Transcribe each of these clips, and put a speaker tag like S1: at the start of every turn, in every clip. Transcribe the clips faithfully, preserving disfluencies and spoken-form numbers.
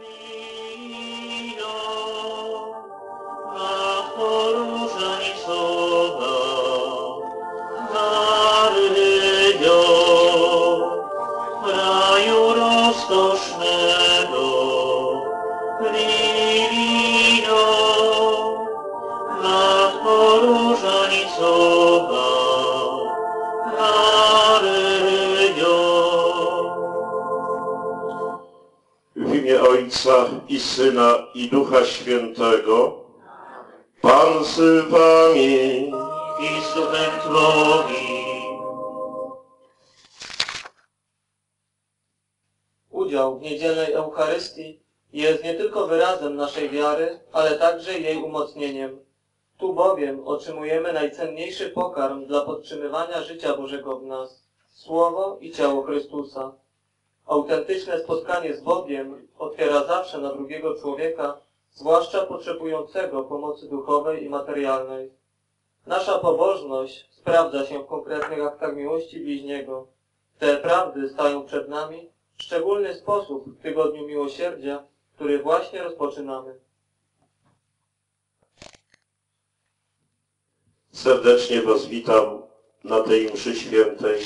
S1: W imię Ojca i Syna i Ducha Świętego. Pan z wami
S2: i z duchem Twoim.
S3: Udział w niedzielnej Eucharystii jest nie tylko wyrazem naszej wiary, ale także jej umocnieniem. Tu bowiem otrzymujemy najcenniejszy pokarm dla podtrzymywania życia Bożego w nas, Słowo i ciało Chrystusa. Autentyczne spotkanie z Bogiem otwiera zawsze na drugiego człowieka, zwłaszcza potrzebującego pomocy duchowej i materialnej. Nasza pobożność sprawdza się w konkretnych aktach miłości bliźniego. Te prawdy stają przed nami w szczególny sposób w Tygodniu Miłosierdzia, który właśnie rozpoczynamy.
S1: Serdecznie Was witam na tej mszy świętej,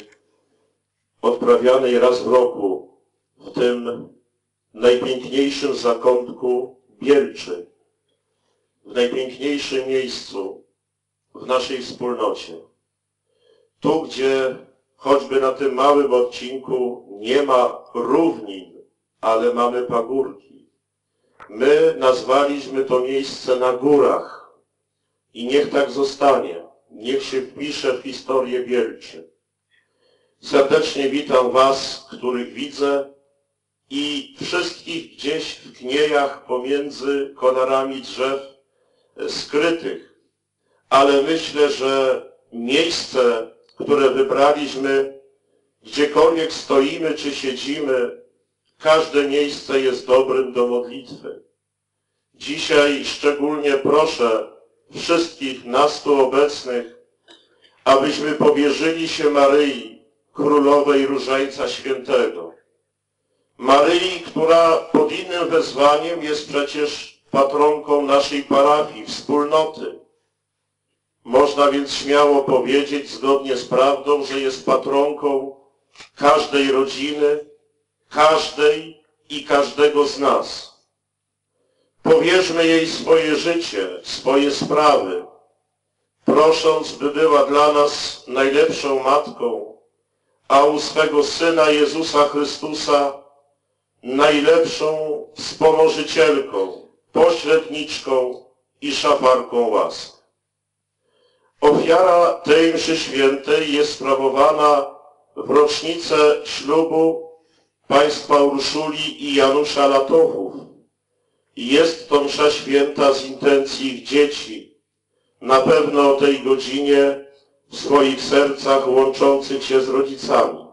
S1: odprawianej raz w roku w tym najpiękniejszym zakątku Bielczy, w najpiękniejszym miejscu w naszej wspólnocie. Tu, gdzie choćby na tym małym odcinku nie ma równin, ale mamy pagórki. My nazwaliśmy to miejsce na górach i niech tak zostanie, niech się wpisze w historię Bielczy. Serdecznie witam Was, których widzę, i wszystkich gdzieś w kniejach pomiędzy konarami drzew skrytych. Ale myślę, że miejsce, które wybraliśmy, gdziekolwiek stoimy czy siedzimy, każde miejsce jest dobrym do modlitwy. Dzisiaj szczególnie proszę wszystkich nas tu obecnych, abyśmy powierzyli się Maryi, Królowej Różańca Świętego. Maryi, która pod innym wezwaniem jest przecież patronką naszej parafii, wspólnoty. Można więc śmiało powiedzieć, zgodnie z prawdą, że jest patronką każdej rodziny, każdej i każdego z nas. Powierzmy jej swoje życie, swoje sprawy, prosząc, by była dla nas najlepszą matką, a u swego Syna Jezusa Chrystusa najlepszą wspomożycielką, pośredniczką i szafarką łask. Ofiara tej mszy świętej jest sprawowana w rocznicę ślubu państwa Urszuli i Janusza Latochów. Jest to msza święta z intencji ich dzieci, na pewno o tej godzinie w swoich sercach łączących się z rodzicami.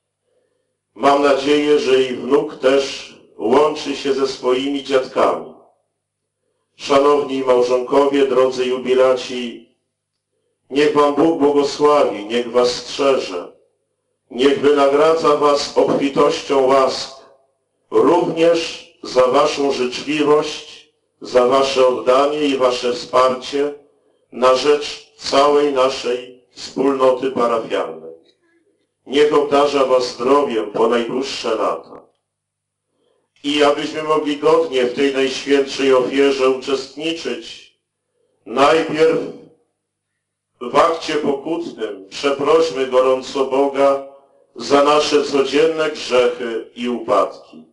S1: Mam nadzieję, że i wnuk też łączy się ze swoimi dziadkami. Szanowni małżonkowie, drodzy jubilaci, niech Wam Bóg błogosławi, niech Was strzeże, niech wynagradza Was obfitością łask, również za Waszą życzliwość, za Wasze oddanie i Wasze wsparcie na rzecz całej naszej wspólnoty parafialnej. Niech obdarza Was zdrowiem po najdłuższe lata. I abyśmy mogli godnie w tej najświętszej ofierze uczestniczyć, najpierw w akcie pokutnym przeprośmy gorąco Boga za nasze codzienne grzechy i upadki.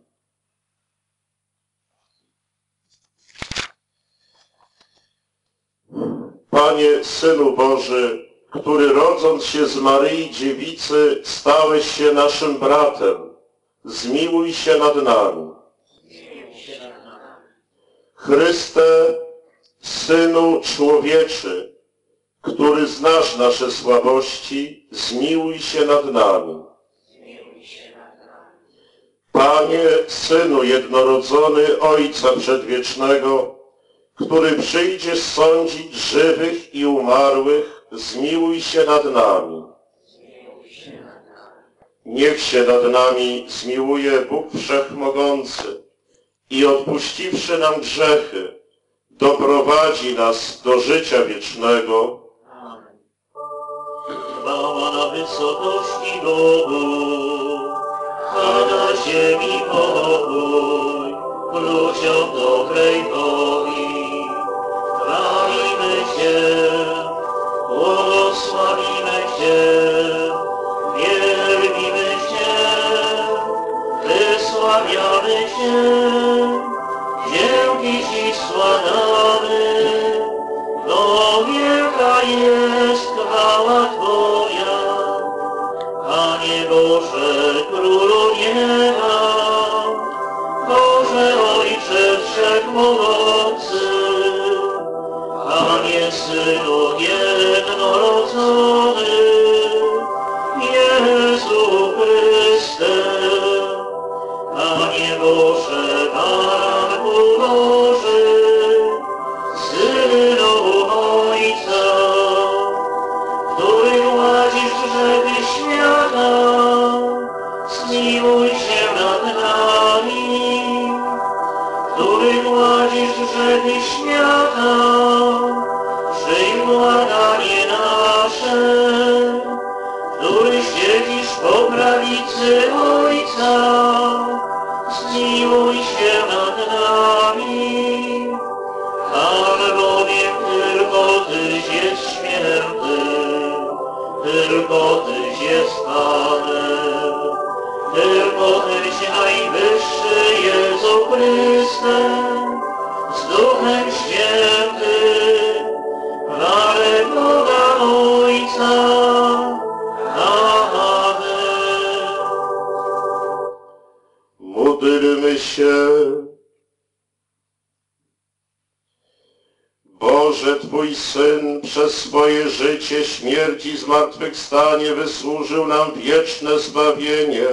S1: Panie, Synu Boży, który rodząc się z Maryi Dziewicy stałeś się naszym bratem, zmiłuj się nad nami. Chryste, Synu Człowieczy, który znasz nasze słabości, zmiłuj się nad nami. Panie, Synu jednorodzony Ojca Przedwiecznego, który przyjdziesz sądzić żywych i umarłych, zmiłuj się nad nami. Niech się nad nami zmiłuje Bóg Wszechmogący i odpuściwszy nam grzechy, doprowadzi nas do życia wiecznego.
S2: Chwała na wysokości Bogu, a na ziemi pokój, ludziom dobrej woli. Chwalimy Cię, błogosławimy Cię, wielbimy Cię, wysławiamy Cię, dzięki Ci składamy, bo wielka jest chwała Twoja, Panie Boże, Królu nieba, Boże Ojcze Wszechmogący, Panie Synu jednorodzony, Jezu Chryste, Panie Boże, Baranku Boży, Synu Ojca, który gładzisz grzechy świata, zmiłuj się nad nami, który gładzisz grzechy świata, przyjm błaganie nasze, który siedzisz po prawicy Ojca, zmiłuj się nad nami, albowiem tylko Tyś jest święty, tylko Tyś jest Panem, tylko Tyś najwyższy Jezu Chryste, z Duchem Świętym, chwale Boga Ojca. Amen.
S1: Módlmy się. Boże, Twój Syn przez swoje życie, śmierć i zmartwychwstanie wysłużył nam wieczne zbawienie.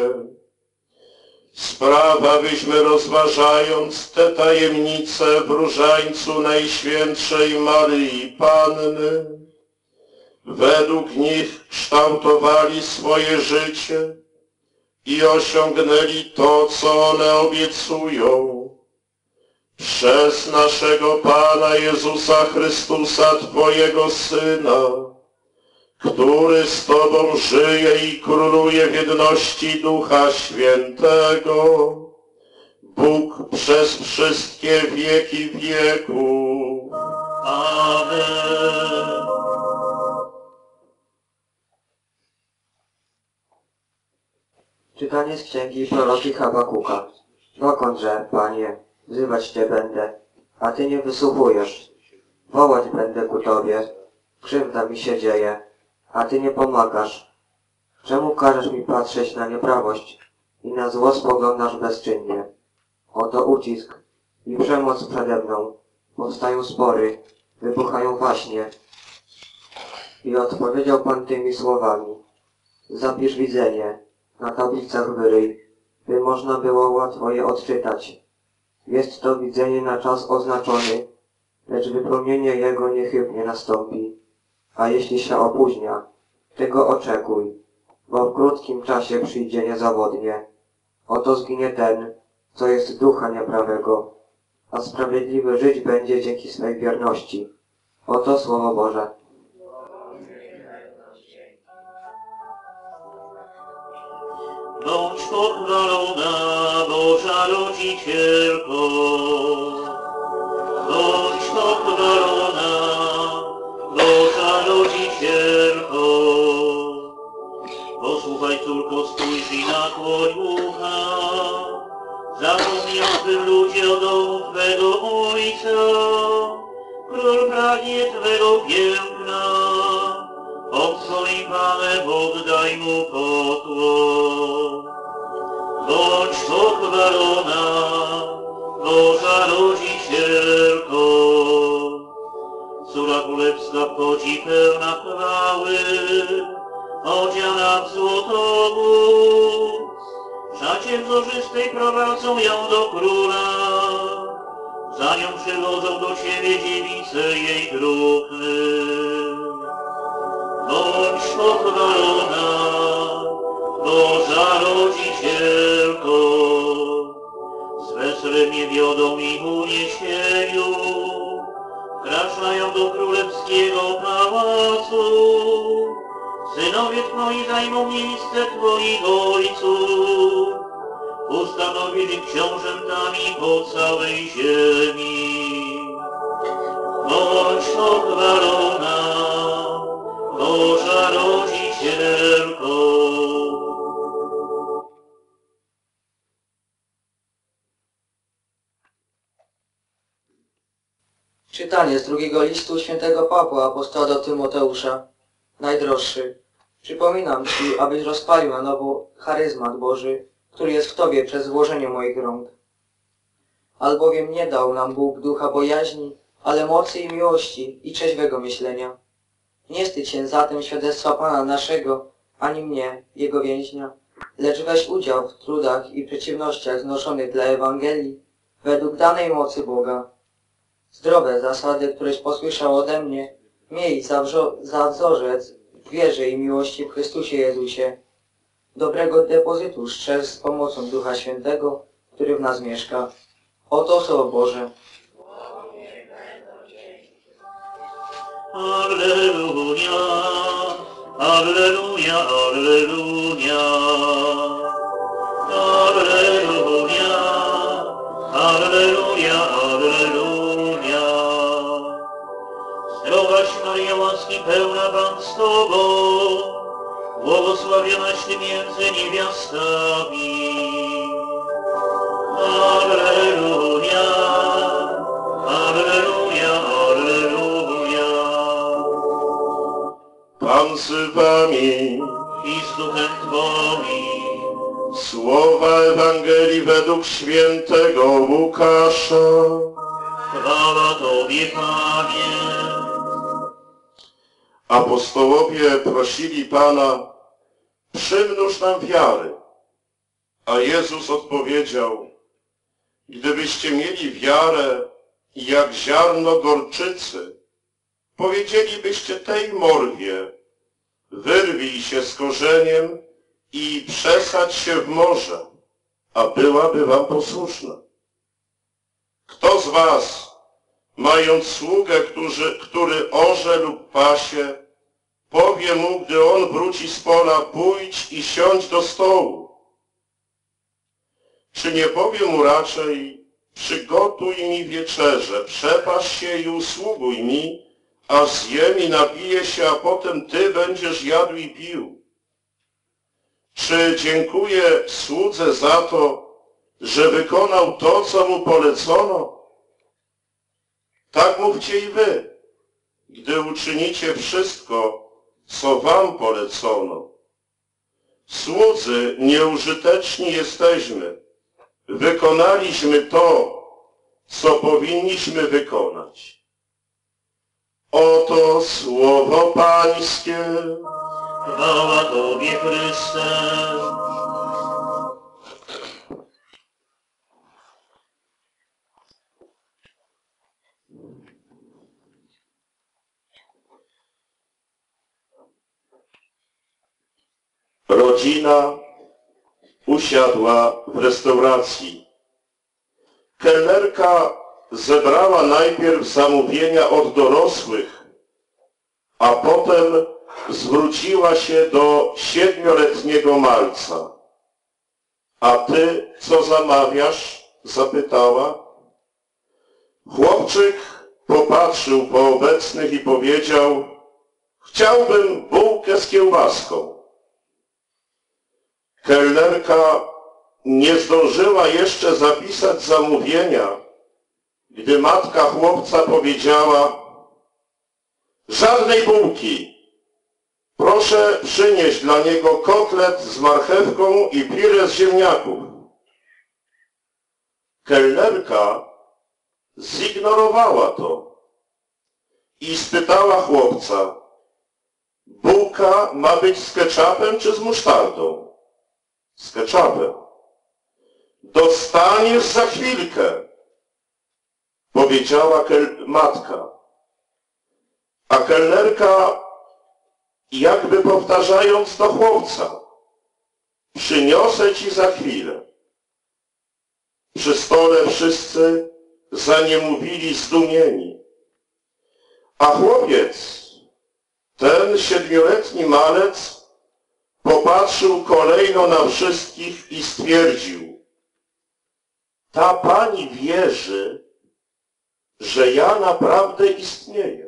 S1: Spraw, abyśmy rozważając te tajemnice w różańcu Najświętszej Maryi Panny, według nich kształtowali swoje życie i osiągnęli to, co one obiecują. Przez naszego Pana Jezusa Chrystusa, Twojego Syna, który z Tobą żyje i króluje w jedności Ducha Świętego, Bóg przez wszystkie wieki wieków.
S2: Amen.
S4: Czytanie z księgi proroki Habakuka. Dokądże, Panie, wzywać Cię będę, a Ty nie wysłuchujesz. Wołać będę ku Tobie, krzywda mi się dzieje, a Ty nie pomagasz. Czemu każesz mi patrzeć na nieprawość i na zło spoglądasz bezczynnie? Oto ucisk i przemoc przede mną, powstają spory, wybuchają waśnie. I odpowiedział Pan tymi słowami. Zapisz widzenie, na tablicach wyryj, by można było łatwo je odczytać. Jest to widzenie na czas oznaczony, lecz wypełnienie jego niechybnie nastąpi. A jeśli się opóźnia, tego oczekuj, bo w krótkim czasie przyjdzie niezawodnie. Oto zginie ten, co jest ducha nieprawego, a sprawiedliwy żyć będzie dzięki swej wierności. Oto Słowo Boże.
S2: Bądź pochwalona, Boża Rodzicielko. Bądź pochwalona, Boża Rodzicielko. Posłuchaj, córko, spójrz i nakłoń ucha. Zapomniałby ludzie o domu Twego Ojca. Król pragnie Twego piękna. Pod swoim Panem oddaj Mu pokłon. Bądź pochwalona, Boża Rodzicielko. Córa królewska wchodzi pełna chwały, odziana w złotobóz. Szacie wzorzystej prowadzą ją do króla, za nią przywodzą do siebie dziewice jej druhny. Bądź pochwalona, Boża Rodzicielko, z weselem nie środą ich uniesieniu, wkraczają do królewskiego pałacu. Synowie Twoi zajmą miejsce Twoich ojców, ustanowili książętami po całej ziemi. Bądź pochwalona, Boża Rodzicielko.
S5: Czytanie z drugiego listu świętego Pawła apostoła do Tymoteusza. Najdroższy, przypominam Ci, abyś rozpalił na nowo charyzmat Boży, który jest w Tobie przez włożenie moich rąk. Albowiem nie dał nam Bóg ducha bojaźni, ale mocy i miłości i trzeźwego myślenia. Nie wstydź się zatem świadectwa Pana naszego, ani mnie, Jego więźnia, lecz weź udział w trudach i przeciwnościach znoszonych dla Ewangelii, według danej mocy Boga. Zdrowe zasady, któreś posłyszał ode mnie, miej za, za wzorzec w wierze i miłości w Chrystusie Jezusie. Dobrego depozytu strzeż z pomocą Ducha Świętego, który w nas mieszka. Oto Słowo Boże.
S2: Alleluja, alleluja, alleluja. Alleluja, alleluja, alleluja. Zdrowaś Maryjo, łaski pełna, Pan z Tobą, błogosławionaś Ty między niewiastami. Alleluja, alleluja, alleluja.
S1: Pan z Wami.
S2: I z duchem Twoim.
S1: Słowa Ewangelii według świętego Łukasza.
S2: Chwała Tobie, Panie.
S1: Apostołowie prosili Pana, przymnóż nam wiary. A Jezus odpowiedział, gdybyście mieli wiarę jak ziarno gorczycy, powiedzielibyście tej morwie, wyrwij się z korzeniem i przesadź się w morze, a byłaby wam posłuszna. Kto z was, mając sługę, który, który orze lub pasie, powie mu, gdy on wróci z pola, pójdź i siądź do stołu? Czy nie powie mu raczej, przygotuj mi wieczerzę, przepasz się i usługuj mi, aż zjem i napiję się, a potem ty będziesz jadł i pił? Czy dziękuję słudze za to, że wykonał to, co mu polecono? Tak mówcie i wy, gdy uczynicie wszystko, co wam polecono. Słudzy, nieużyteczni jesteśmy. Wykonaliśmy to, co powinniśmy wykonać. Oto słowo Pańskie.
S2: Chwała Tobie, Chryste.
S1: Rodzina usiadła w restauracji. Kelnerka zebrała najpierw zamówienia od dorosłych, a potem zwróciła się do siedmioletniego malca. A ty co zamawiasz? Zapytała. Chłopczyk popatrzył po obecnych i powiedział, chciałbym bułkę z kiełbaską. Kelnerka nie zdążyła jeszcze zapisać zamówienia, gdy matka chłopca powiedziała, żadnej bułki. Proszę przynieść dla niego kotlet z marchewką i pirę z ziemniaków. Kelnerka zignorowała to i spytała chłopca, bułka ma być z ketchupem czy z musztardą? Z ketchupem. Dostaniesz za chwilkę, powiedziała matka. A kelnerka, jakby powtarzając do chłopca, przyniosę ci za chwilę. Przy stole wszyscy zaniemówili zdumieni. A chłopiec, ten siedmioletni malec, popatrzył kolejno na wszystkich i stwierdził: ta pani wierzy, że ja naprawdę istnieję.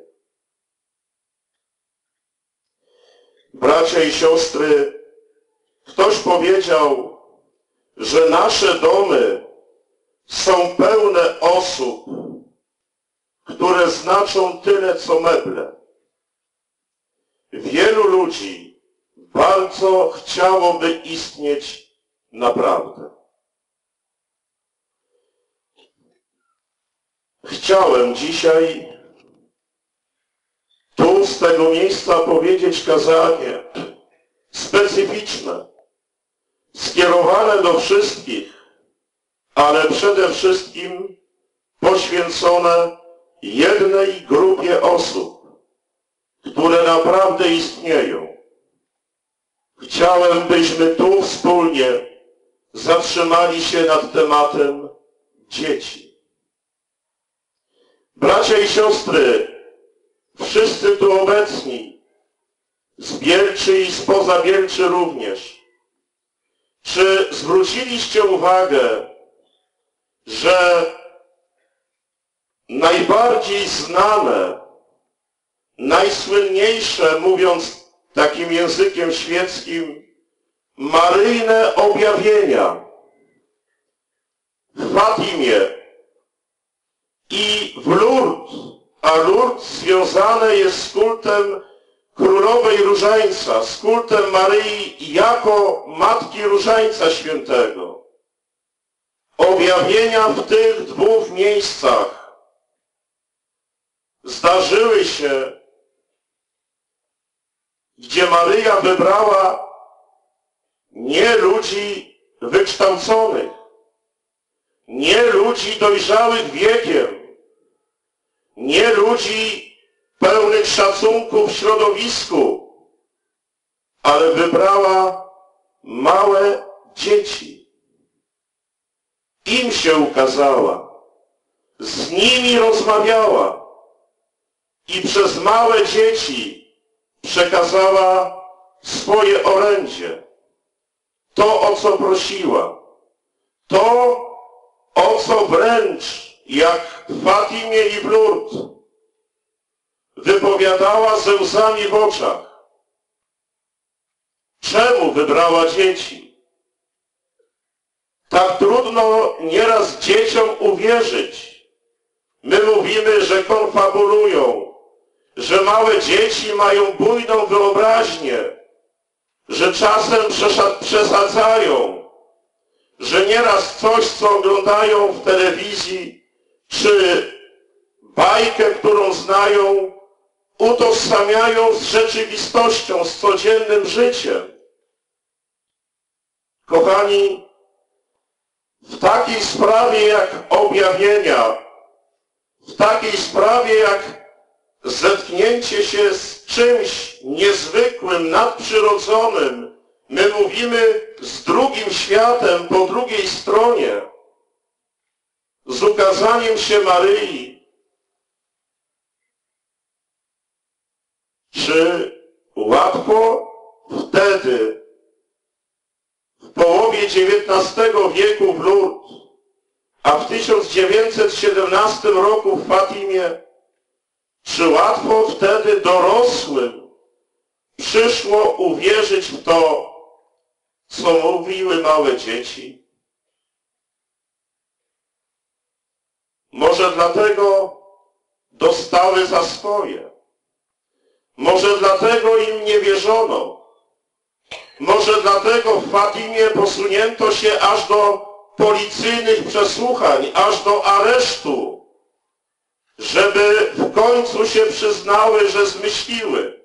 S1: Bracia i siostry, ktoś powiedział, że nasze domy są pełne osób, które znaczą tyle co meble. Wielu ludzi bardzo chciałoby istnieć naprawdę. Chciałem dzisiaj tu z tego miejsca powiedzieć kazanie specyficzne, skierowane do wszystkich, ale przede wszystkim poświęcone jednej grupie osób, które naprawdę istnieją. Chciałem, byśmy tu wspólnie zatrzymali się nad tematem dzieci. Bracia i siostry, wszyscy tu obecni, z Bielczy i spoza Bielczy również, czy zwróciliście uwagę, że najbardziej znane, najsłynniejsze, mówiąc takim językiem świeckim, maryjne objawienia w Fatimie i w Lourdes, a Lourdes związane jest z kultem Królowej Różańca, z kultem Maryi jako Matki Różańca Świętego. Objawienia w tych dwóch miejscach zdarzyły się, gdzie Maryja wybrała nie ludzi wykształconych, nie ludzi dojrzałych wiekiem, nie ludzi pełnych szacunku w środowisku, ale wybrała małe dzieci. Im się ukazała, z nimi rozmawiała i przez małe dzieci przekazała swoje orędzie, to, o co prosiła, to, o co wręcz, jak w Fatimie i w Lourdes, wypowiadała ze łzami w oczach. Czemu wybrała dzieci? Tak trudno nieraz dzieciom uwierzyć. My mówimy, że konfabulują, że małe dzieci mają bujną wyobraźnię, że czasem przesadzają, że nieraz coś, co oglądają w telewizji, czy bajkę, którą znają, utożsamiają z rzeczywistością, z codziennym życiem. Kochani, w takiej sprawie jak objawienia, w takiej sprawie jak zetknięcie się z czymś niezwykłym, nadprzyrodzonym, my mówimy z drugim światem, po drugiej stronie, z ukazaniem się Maryi. Czy łatwo wtedy, w połowie dziewiętnastego wieku w Lourdes, a w tysiąc dziewięćset siedemnastym roku w Fatimie, czy łatwo wtedy dorosłym przyszło uwierzyć w to, co mówiły małe dzieci? Może dlatego dostały za swoje. Może dlatego im nie wierzono. Może dlatego w Fatimie posunięto się aż do policyjnych przesłuchań, aż do aresztu, żeby w końcu się przyznały, że zmyśliły.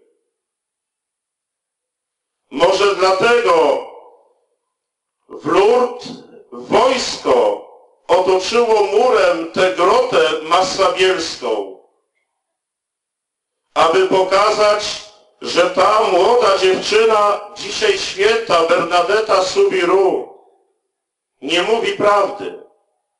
S1: Może dlatego w Lourdes wojsko otoczyło murem tę grotę massabielską, aby pokazać, że ta młoda dziewczyna, dzisiaj święta Bernadetta Soubirous, nie mówi prawdy.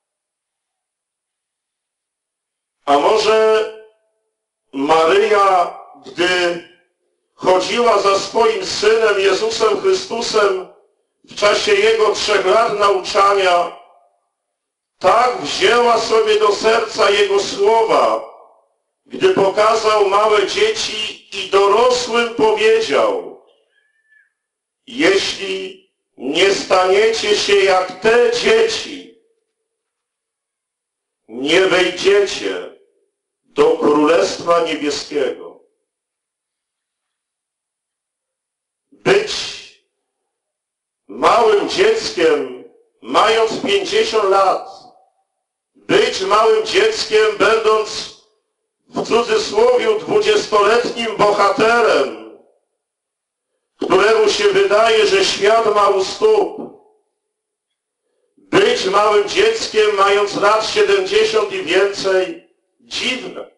S1: A może Maryja, gdy chodziła za swoim Synem Jezusem Chrystusem w czasie Jego trzech lat nauczania, tak wzięła sobie do serca Jego słowa, gdy pokazał małe dzieci i dorosłym powiedział: jeśli nie staniecie się jak te dzieci, nie wejdziecie do Królestwa Niebieskiego. Być małym dzieckiem, mając pięćdziesiąt lat, być małym dzieckiem, będąc w cudzysłowie dwudziestoletnim bohaterem, któremu się wydaje, że świat ma u stóp. Być małym dzieckiem, mając lat siedemdziesiąt i więcej, dziwne.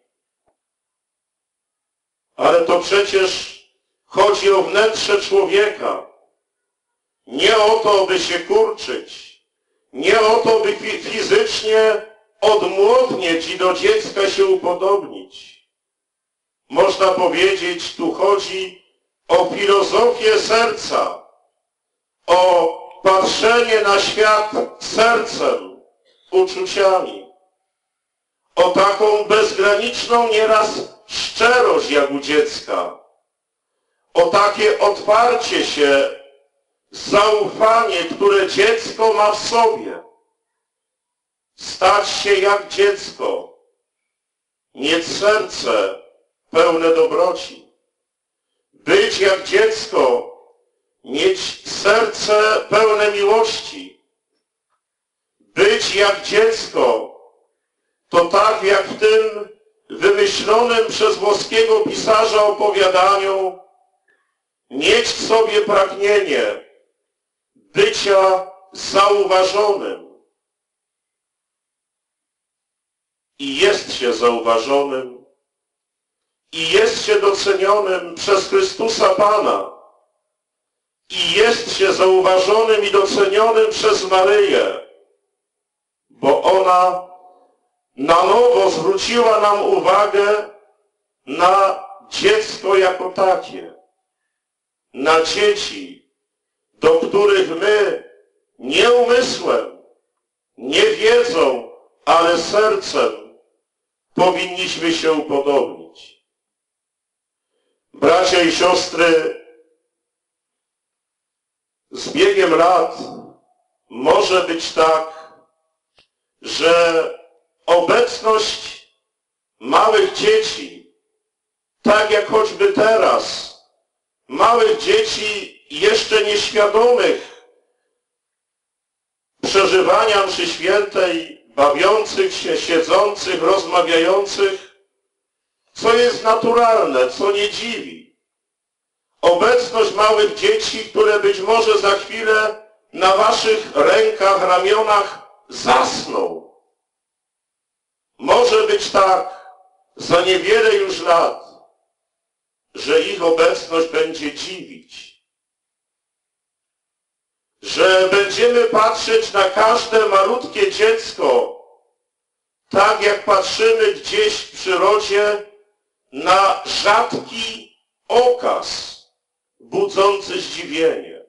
S1: Ale to przecież chodzi o wnętrze człowieka. Nie o to, by się kurczyć. Nie o to, by fizycznie odmłodnieć i do dziecka się upodobnić. Można powiedzieć, tu chodzi o filozofię serca, o patrzenie na świat sercem, uczuciami, o taką bezgraniczną nieraz szczerość jak u dziecka, o takie otwarcie się, zaufanie, które dziecko ma w sobie. Stać się jak dziecko, mieć serce pełne dobroci. Być jak dziecko, mieć serce pełne miłości. Być jak dziecko, to tak jak w tym wymyślonym przez włoskiego pisarza opowiadaniu, mieć w sobie pragnienie bycia zauważonym. I jest się zauważonym, i jest się docenionym przez Chrystusa Pana, i jest się zauważonym i docenionym przez Maryję, bo ona na nowo zwróciła nam uwagę na dziecko jako takie, na dzieci, do których my nie umysłem, nie wiedzą, ale sercem powinniśmy się upodobnić. Bracia i siostry, z biegiem lat może być tak, że obecność małych dzieci, tak jak choćby teraz, małych dzieci jeszcze nieświadomych przeżywania mszy świętej, bawiących się, siedzących, rozmawiających, co jest naturalne, co nie dziwi. Obecność małych dzieci, które być może za chwilę na waszych rękach, ramionach zasną. Może być tak za niewiele już lat, że ich obecność będzie dziwić. Że będziemy patrzeć na każde malutkie dziecko, tak jak patrzymy gdzieś w przyrodzie na rzadki okaz budzący zdziwienie.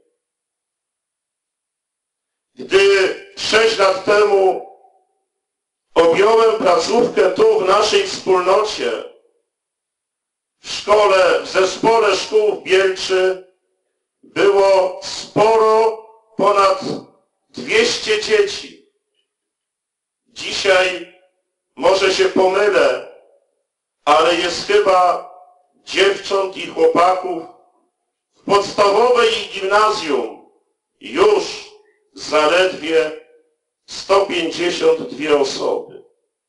S1: Gdy sześć lat temu objąłem placówkę tu w naszej wspólnocie, w szkole, w zespole szkół w Bielczy było sporo ponad dwieście dzieci. Dzisiaj może się pomylę, ale jest chyba dziewcząt i chłopaków w podstawowej i gimnazjum już zaledwie sto pięćdziesiąt dwie osoby.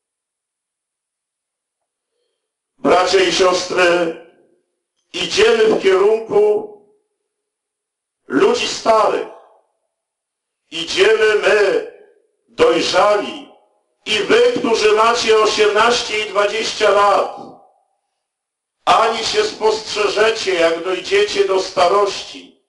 S1: Bracia i siostry, idziemy w kierunku ludzi starych. Idziemy my, dojrzali, i wy, którzy macie osiemnaście i dwadzieścia lat, ani się spostrzeżecie, jak dojdziecie do starości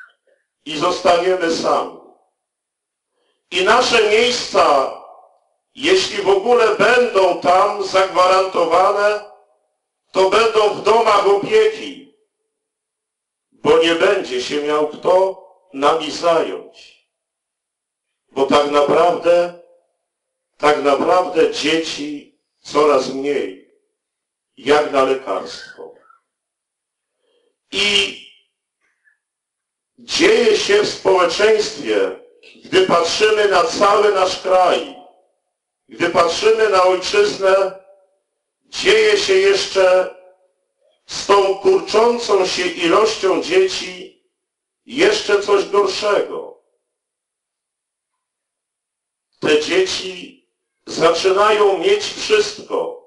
S1: i zostaniemy sami. I nasze miejsca jeśli w ogóle będą tam zagwarantowane, to będą w domach opieki, bo nie będzie się miał kto nami zająć. Bo tak naprawdę, tak naprawdę dzieci coraz mniej, jak na lekarstwo. I dzieje się w społeczeństwie, gdy patrzymy na cały nasz kraj, gdy patrzymy na ojczyznę, dzieje się jeszcze z tą kurczącą się ilością dzieci jeszcze coś gorszego. Te dzieci zaczynają mieć wszystko.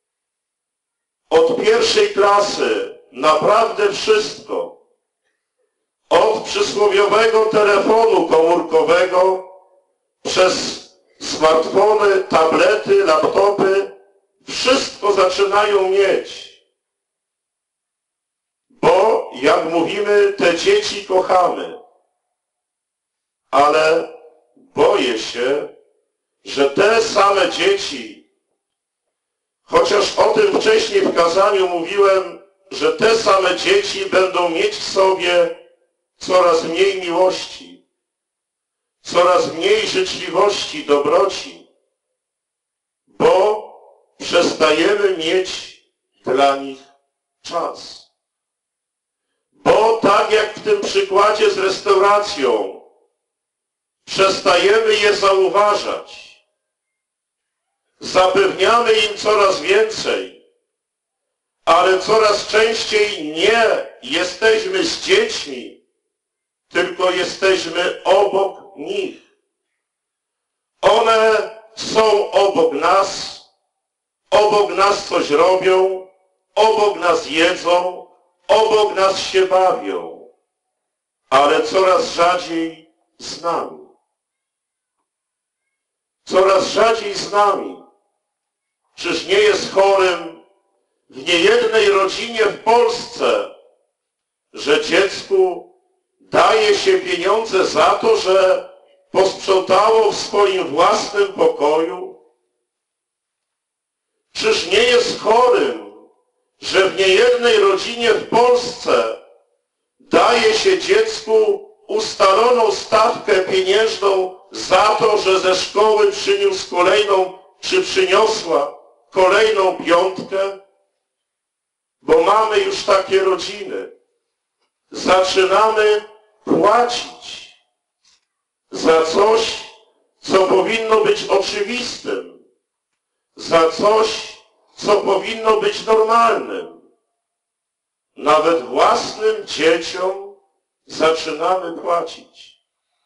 S1: Od pierwszej klasy naprawdę wszystko. Od przysłowiowego telefonu komórkowego przez smartfony, tablety, laptopy, wszystko zaczynają mieć. Bo, jak mówimy, te dzieci kochamy. Ale boję się, że te same dzieci, chociaż o tym wcześniej w kazaniu mówiłem, że te same dzieci będą mieć w sobie coraz mniej miłości, coraz mniej życzliwości, dobroci, bo przestajemy mieć dla nich czas. Bo tak jak w tym przykładzie z restauracją, przestajemy je zauważać. Zapewniamy im coraz więcej, ale coraz częściej nie jesteśmy z dziećmi, tylko jesteśmy obok nich. One są obok nas, obok nas coś robią, obok nas jedzą, obok nas się bawią, ale coraz rzadziej z nami. Coraz rzadziej z nami. Czyż nie jest chorym w niejednej rodzinie w Polsce, że dziecku daje się pieniądze za to, że posprzątało w swoim własnym pokoju? Czyż nie jest chorym, że w niejednej rodzinie w Polsce daje się dziecku ustaloną stawkę pieniężną za to, że ze szkoły przyniósł kolejną, czy przyniosła kolejną piątkę? Bo mamy już takie rodziny. Zaczynamy płacić za coś, co powinno być oczywistym, za coś, co powinno być normalnym. Nawet własnym dzieciom zaczynamy płacić.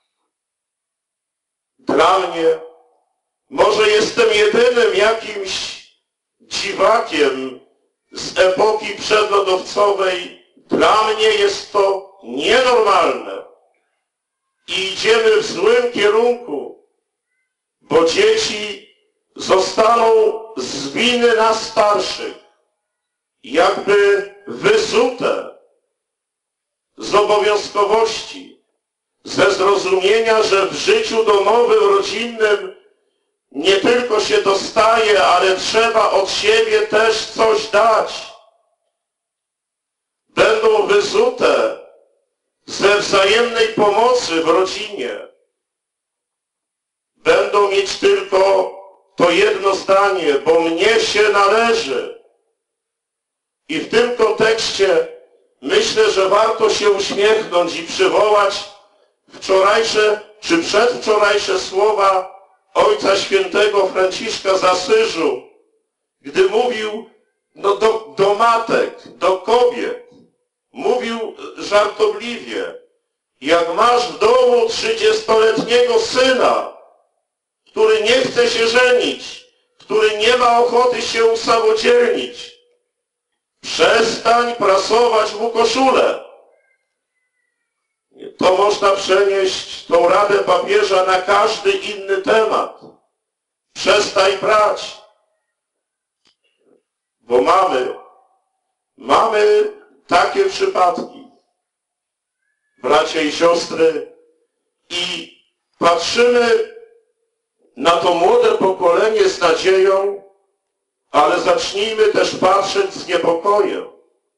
S1: Dla mnie, może jestem jedynym jakimś dziwakiem z epoki przedlodowcowej, dla mnie jest to nienormalne i idziemy w złym kierunku, bo dzieci zostaną z winy nas starszych jakby wyzute z obowiązkowości, ze zrozumienia, że w życiu domowym, rodzinnym nie tylko się dostaje, ale trzeba od siebie też coś dać. Będą wyzute ze wzajemnej pomocy w rodzinie. Będą mieć tylko to jedno zdanie, bo mnie się należy. I w tym kontekście myślę, że warto się uśmiechnąć i przywołać wczorajsze czy przedwczorajsze słowa Ojca Świętego Franciszka z Asyżu, gdy mówił no, do, do matek, do kobiet. Mówił żartobliwie, jak masz w domu trzydziestoletniego syna, który nie chce się żenić, który nie ma ochoty się usamodzielnić, przestań prasować mu koszulę. To można przenieść tą radę papieża na każdy inny temat. Przestań prać. Bo mamy, mamy takie przypadki, bracia i siostry, i patrzymy na to młode pokolenie z nadzieją, ale zacznijmy też patrzeć z niepokojem.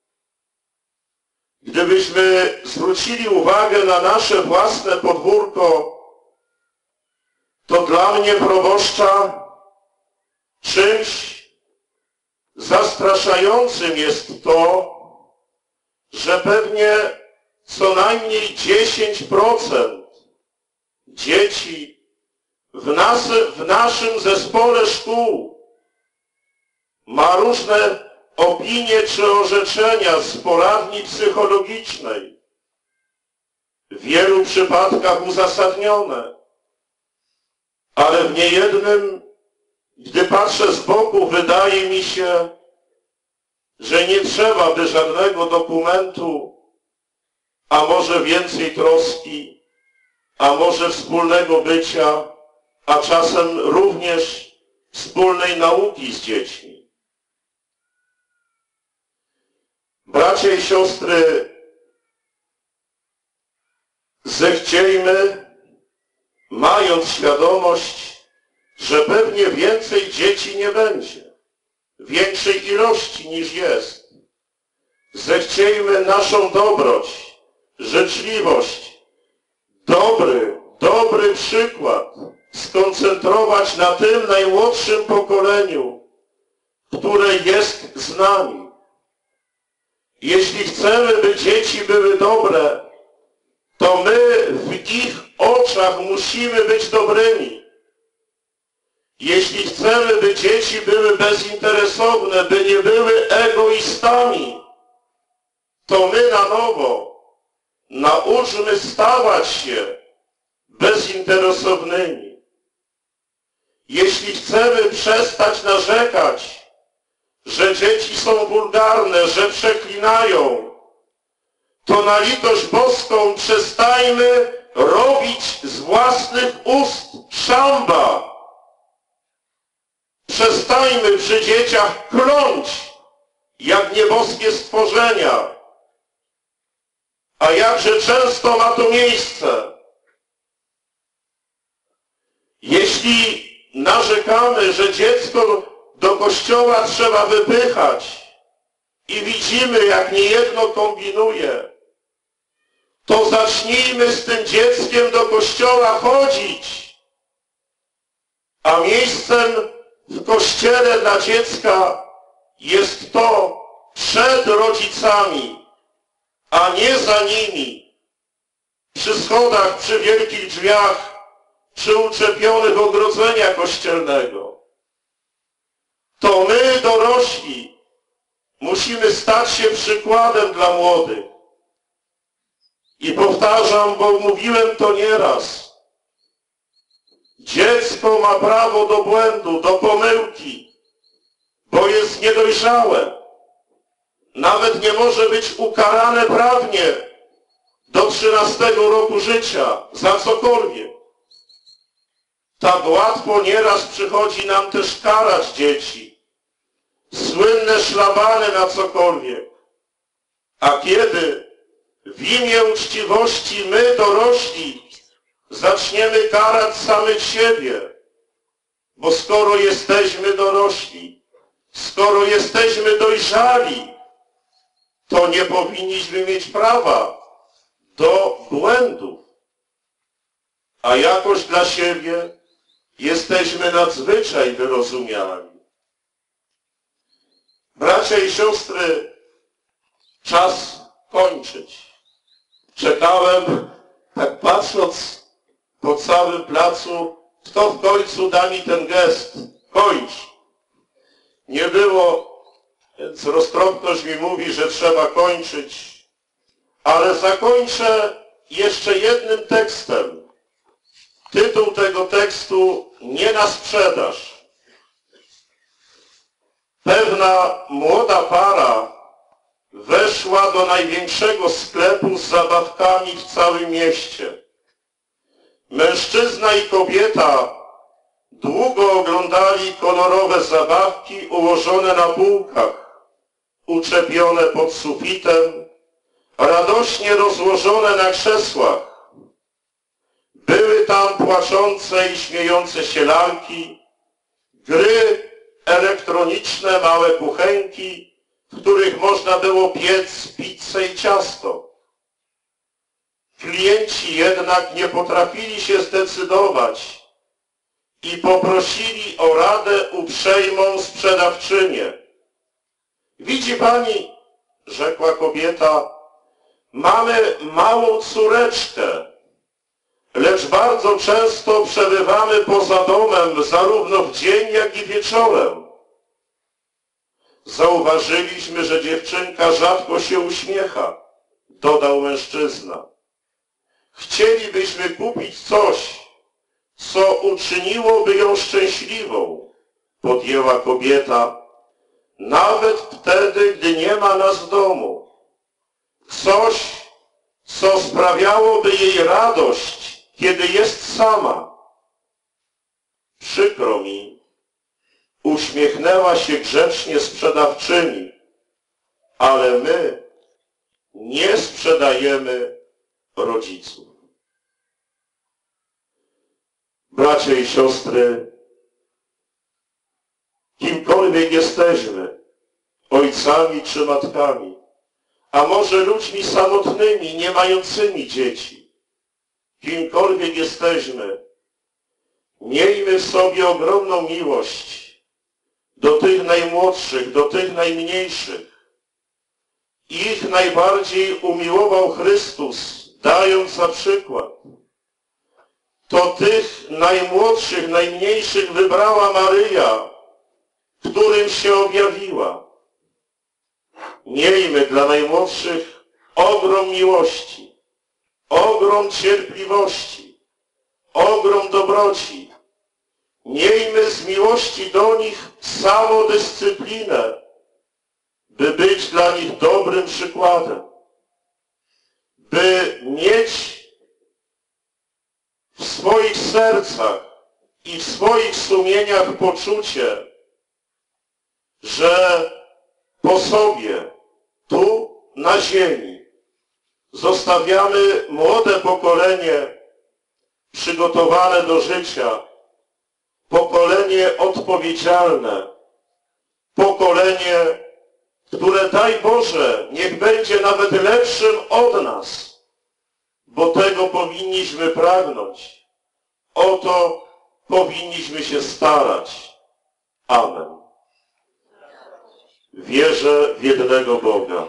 S1: Gdybyśmy zwrócili uwagę na nasze własne podwórko, to dla mnie, proboszcza, czymś zastraszającym jest to, że pewnie co najmniej dziesięć procent dzieci w, nas, w naszym zespole szkół ma różne opinie czy orzeczenia z poradni psychologicznej, w wielu przypadkach uzasadnione, ale w niejednym, gdy patrzę z boku, wydaje mi się, że nie trzeba by żadnego dokumentu, a może więcej troski, a może wspólnego bycia, a czasem również wspólnej nauki z dziećmi. Bracia i siostry, zechciejmy, mając świadomość, że pewnie więcej dzieci nie będzie, większej ilości niż jest. Zechciejmy naszą dobroć, życzliwość, dobry, dobry przykład skoncentrować na tym najmłodszym pokoleniu, które jest z nami. Jeśli chcemy, by dzieci były dobre, to my w ich oczach musimy być dobrymi. Jeśli chcemy, by dzieci były bezinteresowne, by nie były egoistami, to my na nowo nauczmy stawać się bezinteresownymi. Jeśli chcemy przestać narzekać, że dzieci są wulgarne, że przeklinają, to na litość boską przestańmy robić z własnych ust szamba. Przestańmy przy dzieciach kląć jak nieboskie stworzenia. A jakże często ma to miejsce. Jeśli narzekamy, że dziecko do kościoła trzeba wypychać i widzimy, jak niejedno kombinuje, to zacznijmy z tym dzieckiem do kościoła chodzić. A miejscem w kościele dla dziecka jest to przed rodzicami, a nie za nimi, przy schodach, przy wielkich drzwiach, przy uczepionych ogrodzenia kościelnego. To my, dorośli, musimy stać się przykładem dla młodych. I powtarzam, bo mówiłem to nieraz, dziecko ma prawo do błędu, do pomyłki, bo jest niedojrzałe. Nawet nie może być ukarane prawnie do trzynastego roku życia za cokolwiek. Tak łatwo nieraz przychodzi nam też karać dzieci. Słynne szlabany na cokolwiek. A kiedy w imię uczciwości my, dorośli, zaczniemy karać samych siebie, bo skoro jesteśmy dorośli, skoro jesteśmy dojrzali, to nie powinniśmy mieć prawa do błędów. A jakoś dla siebie jesteśmy nadzwyczaj wyrozumiali. Bracia i siostry, czas kończyć. Czekałem, tak patrząc po całym placu, kto w końcu da mi ten gest. Kończ. Nie było, więc roztropność mi mówi, że trzeba kończyć. Ale zakończę jeszcze jednym tekstem. Tytuł tego tekstu: Nie na sprzedaż. Pewna młoda para weszła do największego sklepu z zabawkami w całym mieście. Mężczyzna i kobieta długo oglądali kolorowe zabawki ułożone na półkach, uczepione pod sufitem, radośnie rozłożone na krzesłach. Były tam płaczące i śmiejące się lalki, gry elektroniczne, małe kuchenki, w których można było piec pizzę i ciasto. Klienci jednak nie potrafili się zdecydować i poprosili o radę uprzejmą sprzedawczynię. Widzi pani, rzekła kobieta, mamy małą córeczkę, lecz bardzo często przebywamy poza domem zarówno w dzień, jak i wieczorem. Zauważyliśmy, że dziewczynka rzadko się uśmiecha, dodał mężczyzna. Chcielibyśmy kupić coś, co uczyniłoby ją szczęśliwą, podjęła kobieta, nawet wtedy, gdy nie ma nas w domu. Coś, co sprawiałoby jej radość, kiedy jest sama. Przykro mi, uśmiechnęła się grzecznie sprzedawczyni, ale my nie sprzedajemy rodziców. Bracia i siostry, kimkolwiek jesteśmy, ojcami czy matkami, a może ludźmi samotnymi, nie mającymi dzieci, kimkolwiek jesteśmy, miejmy w sobie ogromną miłość do tych najmłodszych, do tych najmniejszych. Ich najbardziej umiłował Chrystus, dając za przykład. To tych najmłodszych, najmniejszych wybrała Maryja, którym się objawiła. Miejmy dla najmłodszych ogrom miłości, ogrom cierpliwości, ogrom dobroci. Miejmy z miłości do nich samodyscyplinę, by być dla nich dobrym przykładem, by mieć w swoich sercach i w swoich sumieniach poczucie, że po sobie tu na ziemi zostawiamy młode pokolenie przygotowane do życia, pokolenie odpowiedzialne, pokolenie, które daj Boże, niech będzie nawet lepszym od nas, bo tego powinniśmy pragnąć. O to powinniśmy się starać. Amen. Wierzę w jednego Boga.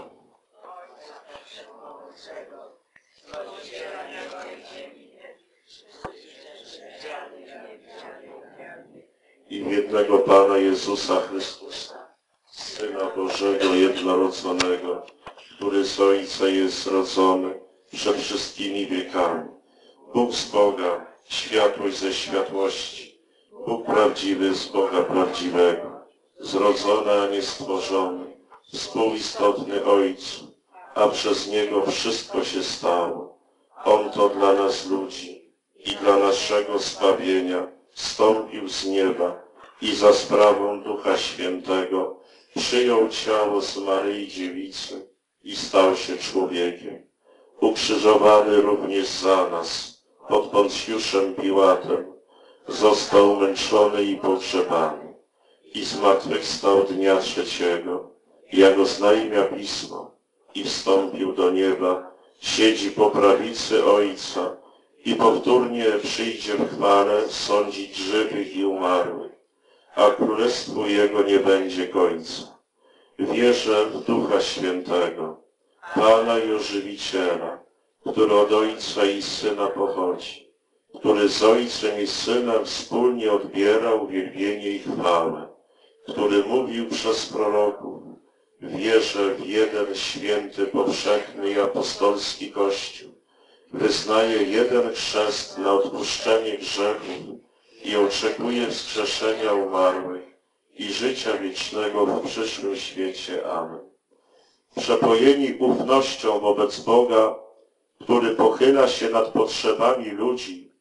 S1: I w jednego Pana Jezusa Chrystusa, Syna Bożego jednorodzonego, który z Ojca jest zrodzony przed wszystkimi wiekami. Bóg z Boga, światłość ze światłości, Bóg prawdziwy z Boga prawdziwego, zrodzony, a nie stworzony, współistotny Ojcu, a przez Niego wszystko się stało. On to dla nas ludzi i dla naszego zbawienia wstąpił z nieba i za sprawą Ducha Świętego przyjął ciało z Maryi Dziewicy i stał się człowiekiem. Ukrzyżowany również za nas pod Poncjuszem Piłatem, został męczony i pogrzebany i zmartwychwstał dnia trzeciego, jak oznajmia Pismo, i wstąpił do nieba, siedzi po prawicy Ojca i powtórnie przyjdzie w chwale sądzić żywych i umarłych, a królestwu Jego nie będzie końca. Wierzę w Ducha Świętego, Pana i Ożywiciela, który od Ojca i Syna pochodzi, który z Ojcem i Synem wspólnie odbierał wielbienie i chwałę, który mówił przez proroków: wierzę w jeden święty, powszechny i apostolski Kościół, wyznaję jeden chrzest na odpuszczenie grzechów i oczekuję wskrzeszenia umarłych i życia wiecznego w przyszłym świecie. Amen. Przepojeni ufnością wobec Boga, który pochyla się nad potrzebami ludzi,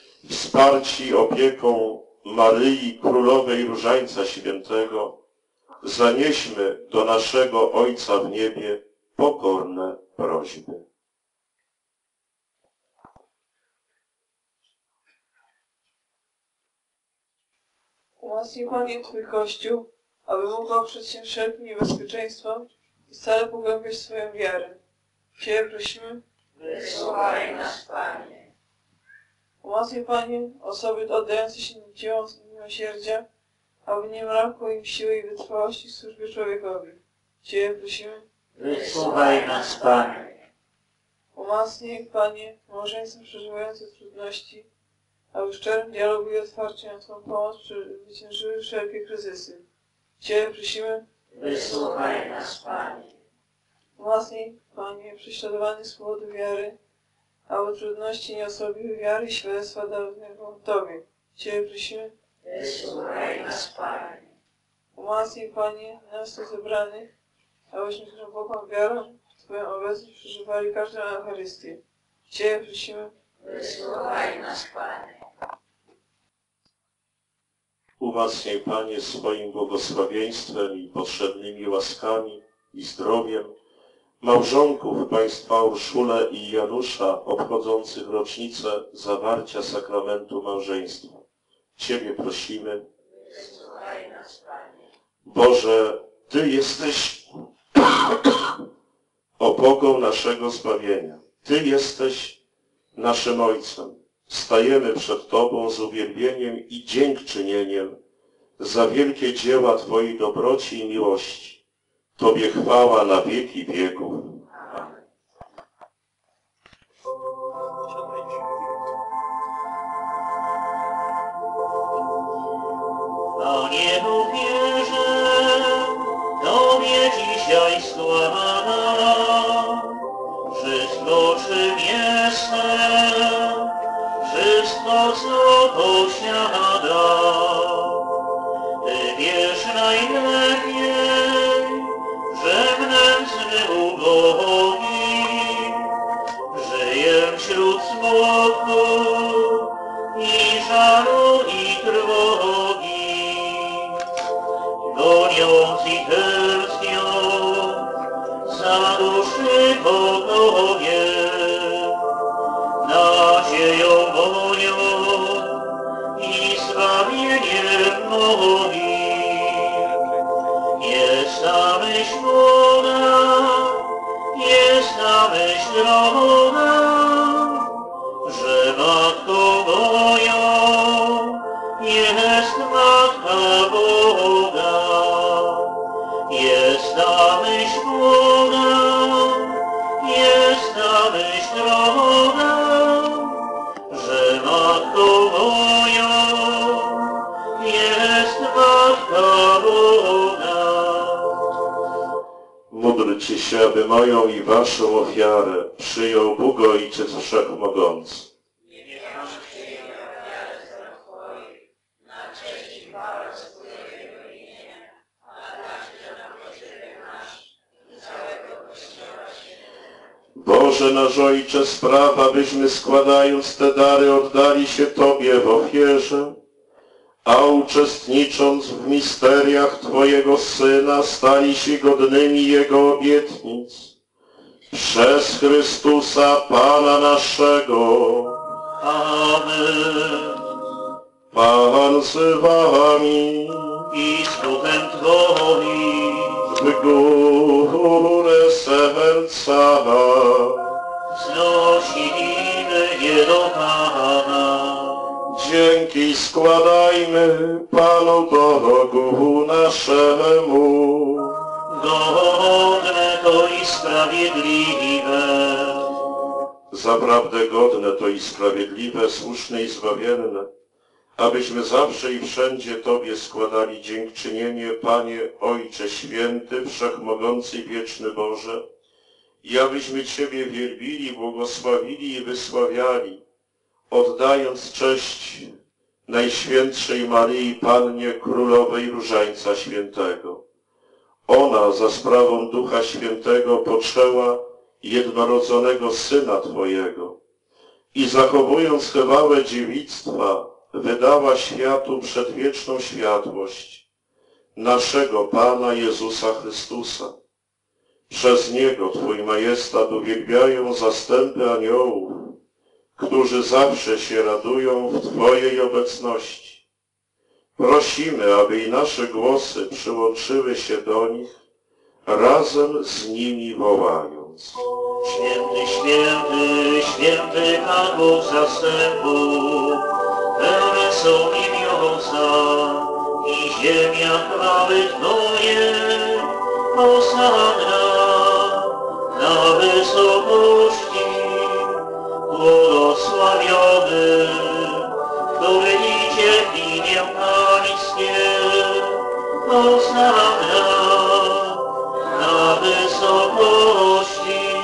S1: wsparci opieką Maryi Królowej Różańca Świętego, zanieśmy do naszego Ojca w niebie pokorne prośby.
S6: Umacnij, Panie, Twój Kościół, aby mógł oprzeć się wszelkim niebezpieczeństwom i stale pogłębiać swoją wiarę. Ciebie prosimy.
S7: Wysłuchaj nas, Panie.
S6: Umacnij, Panie, osoby oddające się dziełom miłosierdzia, aby nie brakło im siły i wytrwałości w służbie człowiekowi. Ciebie prosimy.
S7: Wysłuchaj nas, Panie.
S6: Umacnij, Panie, małżeństwa przeżywające trudności, aby w szczerym dialogu i otwarciu na Twą pomoc zwyciężyły wszelkie kryzysy. Ciebie prosimy.
S7: Wysłuchaj nas, Panie.
S6: Umacnij, Panie, prześladowany z powodu wiary, aby trudności nie osłabiły wiary i świadectwa danego Tobie. Ciebie prosimy.
S7: Wysłuchaj nas, Panie.
S6: Umacnij, Panie, nas tu zebranych, abyśmy z głęboką wiarą w Twoją obecność przeżywali każdą Eucharystię. Ciebie prosimy.
S7: Wysłuchaj nas, Panie.
S1: Umacnij, Panie, swoim błogosławieństwem i potrzebnymi łaskami i zdrowiem małżonków państwa Urszulę i Janusza obchodzących rocznicę zawarcia sakramentu małżeństwa. Ciebie prosimy.
S7: Wysłuchaj nas, Panie.
S1: Boże, Ty jesteś opogą naszego zbawienia. Ty jesteś naszym Ojcem. Stajemy przed Tobą z uwielbieniem i dziękczynieniem za wielkie dzieła Twojej dobroci i miłości. Tobie chwała na wieki wieków.
S2: Panie, wierzę, Tobie dzisiaj składam wszystko, czym jestem, wszystko, co posiadam. Ty wiesz najlepiej, że nędzny ubogi, żyję wśród smoku i żalu i trwogi. Goniąc i tęsknią za duszy pokoje, nadzieją moją i zbawieniem moim. Jest na myśl moja, jest na myśl droga, że Matką moją jest Matka Boga. Jest na myśl Boga, jest na myśl droga, że Matką moją jest Matka Boga.
S1: Módlcie się, aby moją i waszą ofiarę przyjął Bóg Ojciec Wszechmogący. Boże nasz Ojcze, sprawa, byśmy składając te dary oddali się Tobie w ofierze, a uczestnicząc w misteriach Twojego Syna stali się godnymi Jego obietnic. Przez Chrystusa Pana naszego.
S2: Amen.
S1: Pan z Wami.
S2: I z duchem Twoim.
S1: W górę serca
S2: Znosimy je do Pana.
S1: dzięki składajmy Panu Bogu naszemu.
S2: Godne to i sprawiedliwe.
S1: Zaprawdę godne to i sprawiedliwe, słuszne i zbawienne, abyśmy zawsze i wszędzie Tobie składali dziękczynienie, Panie Ojcze Święty, Wszechmogący i Wieczny Boże, i abyśmy Ciebie wielbili, błogosławili i wysławiali, oddając cześć Najświętszej Maryi Pannie Królowej Różańca Świętego. Ona za sprawą Ducha Świętego poczęła jednorodzonego Syna Twojego i zachowując chwałę dziewictwa, wydała światu przedwieczną światłość naszego Pana Jezusa Chrystusa. Przez Niego Twój majestat uwielbiają zastępy aniołów, którzy zawsze się radują w Twojej obecności. Prosimy, aby i nasze głosy przyłączyły się do nich, razem z nimi wołając.
S2: Święty, święty, święty Pan Bóg zastępów, pełne są niebiosa i ziemia chwały Twojej. Hosanna na wysokości, błogosławiony, który idzie w imię Pańskie. Hosanna na wysokości.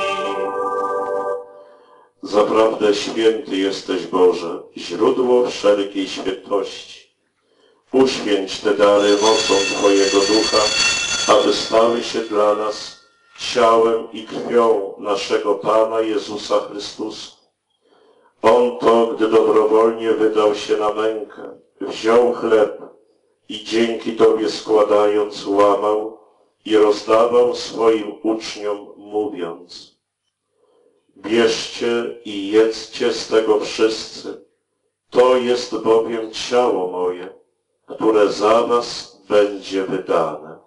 S1: Zaprawdę święty jesteś Boże, źródło wszelkiej świętości. Uświęć te dary mocą Twojego Ducha, aby stały się dla nas ciałem i krwią naszego Pana Jezusa Chrystusa. On to, gdy dobrowolnie wydał się na mękę, wziął chleb i dzięki Tobie składając łamał i rozdawał swoim uczniom, mówiąc: bierzcie i jedzcie z tego wszyscy, to jest bowiem ciało moje, które za was będzie wydane.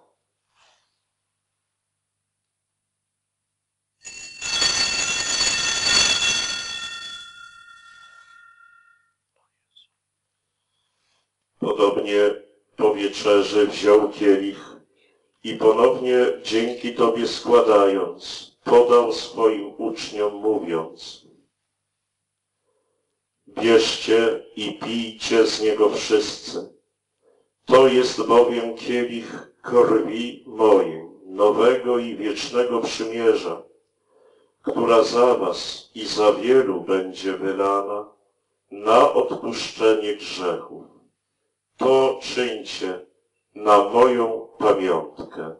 S1: Podobnie po wieczerzy wziął kielich i ponownie dzięki Tobie składając, podał swoim uczniom, mówiąc: bierzcie i pijcie z niego wszyscy. To jest bowiem kielich krwi mojej, nowego i wiecznego przymierza, która za was i za wielu będzie wylana na odpuszczenie grzechów. To czyńcie na moją pamiątkę.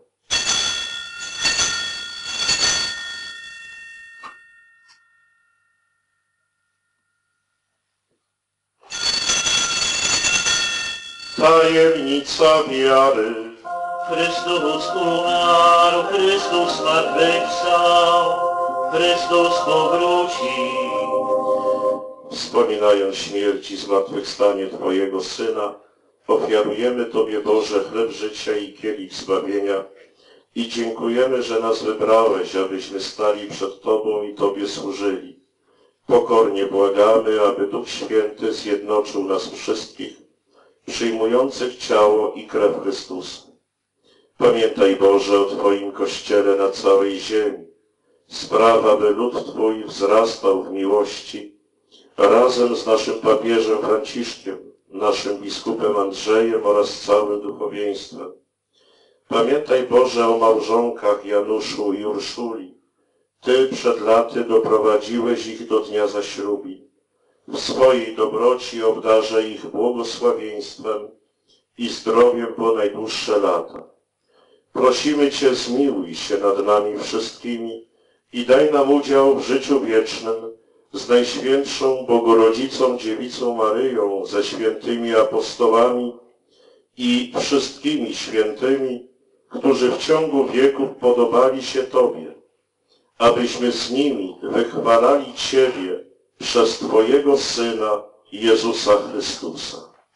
S1: Tajemnica wiary.
S2: Chrystus umarł, Chrystus zmartwychwstał, Chrystus powrócił.
S1: Wspominając śmierć i zmartwychwstanie Twojego Syna, ofiarujemy Tobie, Boże, chleb życia i kielich zbawienia i dziękujemy, że nas wybrałeś, abyśmy stali przed Tobą i Tobie służyli. Pokornie błagamy, aby Duch Święty zjednoczył nas wszystkich, przyjmujących ciało i krew Chrystusa. Pamiętaj, Boże, o Twoim Kościele na całej ziemi. Spraw, aby lud Twój wzrastał w miłości, razem z naszym papieżem Franciszkiem, naszym biskupem Andrzejem oraz całym duchowieństwem. Pamiętaj, Boże, o małżonkach Januszu i Urszuli. Ty przed laty doprowadziłeś ich do dnia zaślubin. W swojej dobroci obdarzę ich błogosławieństwem i zdrowiem po najdłuższe lata. Prosimy Cię, zmiłuj się nad nami wszystkimi i daj nam udział w życiu wiecznym z Najświętszą Bogorodzicą Dziewicą Maryją, ze świętymi apostołami i wszystkimi świętymi, którzy w ciągu wieków podobali się Tobie, abyśmy z nimi wychwalali Ciebie przez Twojego Syna Jezusa Chrystusa.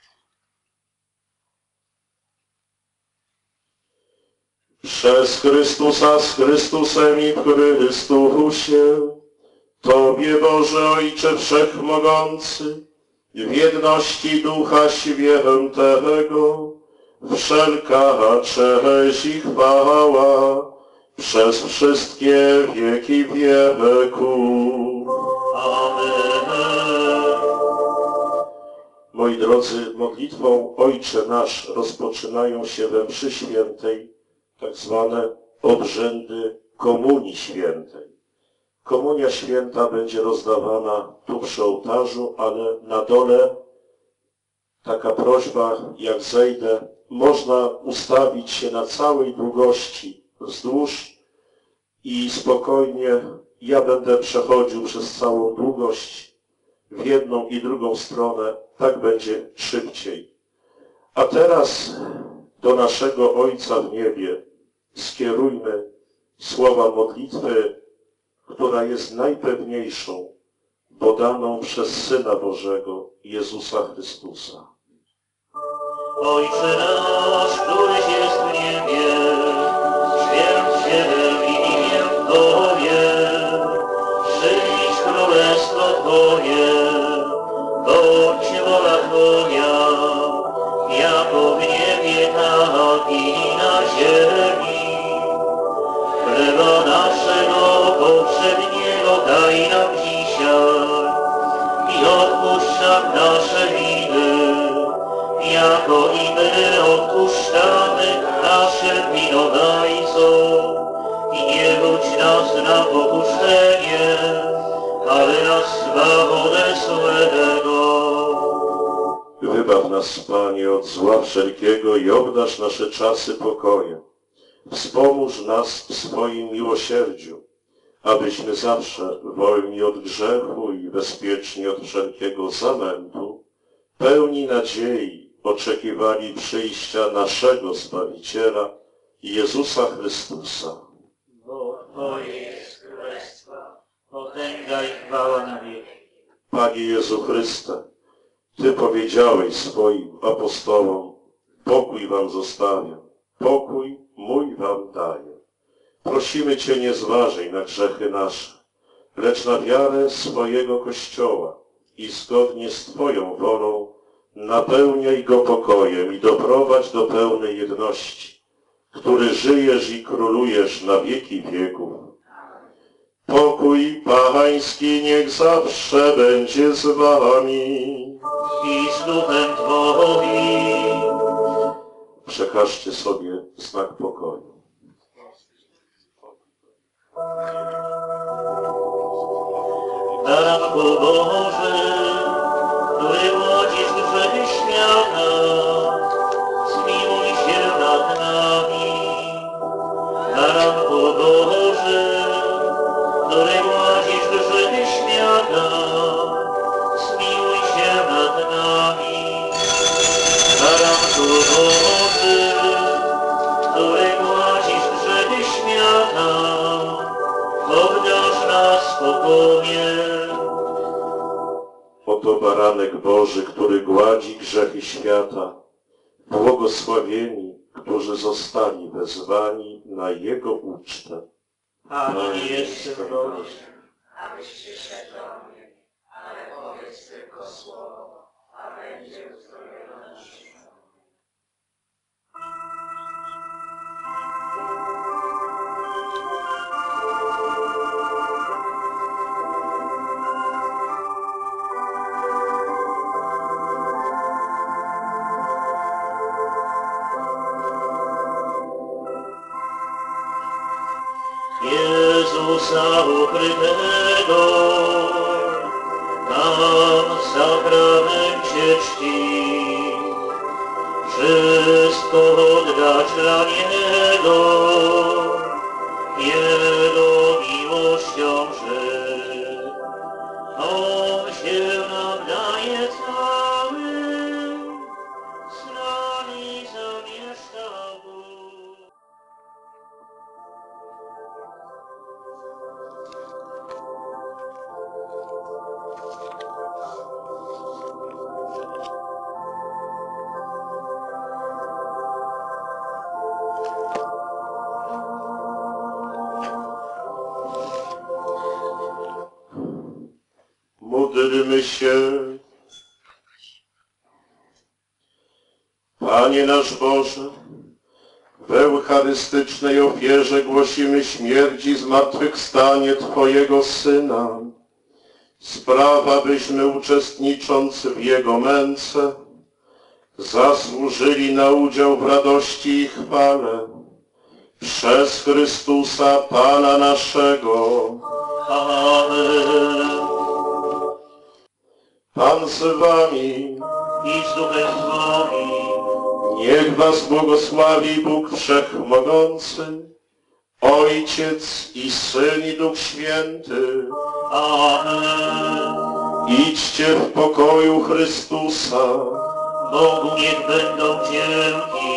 S1: Przez Chrystusa, z Chrystusem i w Chrystusie, Tobie, Boże Ojcze Wszechmogący, w jedności Ducha Świętego, wszelka cześć i chwała przez wszystkie wieki wieków.
S2: Amen.
S1: Moi drodzy, modlitwą Ojcze Nasz rozpoczynają się we mszy świętej tak zwane obrzędy Komunii Świętej. Komunia Święta będzie rozdawana tu przy ołtarzu, ale na dole taka prośba, jak zejdę, można ustawić się na całej długości wzdłuż i spokojnie ja będę przechodził przez całą długość w jedną i drugą stronę, tak będzie szybciej. A teraz do naszego Ojca w niebie skierujmy słowa modlitwy, która jest najpewniejszą, bo daną przez Syna Bożego, Jezusa Chrystusa.
S2: Ojcze nasz, któryś jest w niebie, święć się imię Twoje, przyjdź królestwo Twoje, bądź wola Twoja, jako w niebie, tak i na ziemi. Chleba naszego powszedniego daj nam dzisiaj i odpuść nam nasze winy, jako i my odpuszczamy naszym winowajcom. I nie wódź nas na pokuszenie, ale nas zbaw ode złego.
S1: Wybaw nas, Panie, od zła wszelkiego i obdarz nasze czasy pokojem. Wspomóż nas w swoim miłosierdziu, abyśmy zawsze wolni od grzechu i bezpieczni od wszelkiego zamętu, pełni nadziei oczekiwali przyjścia naszego Zbawiciela, Jezusa Chrystusa.
S2: Bo Twoje jest królestwo, potęga i chwała na wieki.
S1: Panie Jezu Chryste, Ty powiedziałeś swoim apostołom, pokój wam zostawię, pokój mój wam daję. Prosimy Cię, nie zważaj na grzechy nasze, lecz na wiarę swojego Kościoła i zgodnie z Twoją wolą napełniaj go pokojem i doprowadź do pełnej jedności, który żyjesz i królujesz na wieki wieków. Pokój Pański niech zawsze będzie z wami.
S2: I z duchem Twoim.
S1: Przekażcie sobie znak pokoju.
S2: Baranku Boży, który głodzisz grzechy świata, zmiłuj się nad nami. Baranku Boży, który głodzisz grzechy świata, zmiłuj się nad nami. Baranku Boży, który głodzisz grzechy świata, obdarz nas pokojem.
S1: Oto baranek Boży, który gładzi grzechy świata. Błogosławieni, którzy zostali wezwani na Jego ucztę.
S2: Ani jestem godzien,
S7: abyś przyszedł do mnie, ale powiedz tylko słowo, a będzie uzdrowiona nasza.
S2: Jezusa ukrytego, tam w sakramencie czci, wszystko oddać dla Niego, Jego miłością żyć. On się nam daje cały, z nami zamieszka Bóg.
S1: Módlmy się. Panie nasz Boże, w eucharystycznej ofierze głosimy śmierć i zmartwychwstanie Twojego Syna. Spraw, abyśmy uczestnicząc w Jego męce, zasłużyli na udział w radości i chwale. Przez Chrystusa Pana naszego.
S2: Amen.
S1: Pan z wami.
S2: I z duchem Twoim.
S1: Niech was błogosławi Bóg Wszechmogący, Ojciec i Syn i Duch Święty.
S2: Amen.
S1: Idźcie w pokoju Chrystusa.
S2: Bogu niech będą dzięki.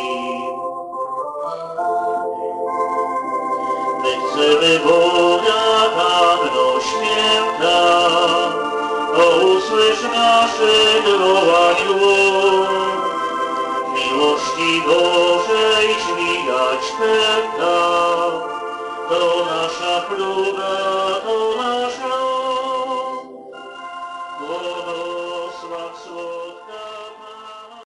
S2: My chcemy Boga, Panno Święta, o usłysz naszych wołań głos. łaski Bożej dźwigać pęta. To nasza chluba, to nasz rok, błogosław słodka Panna.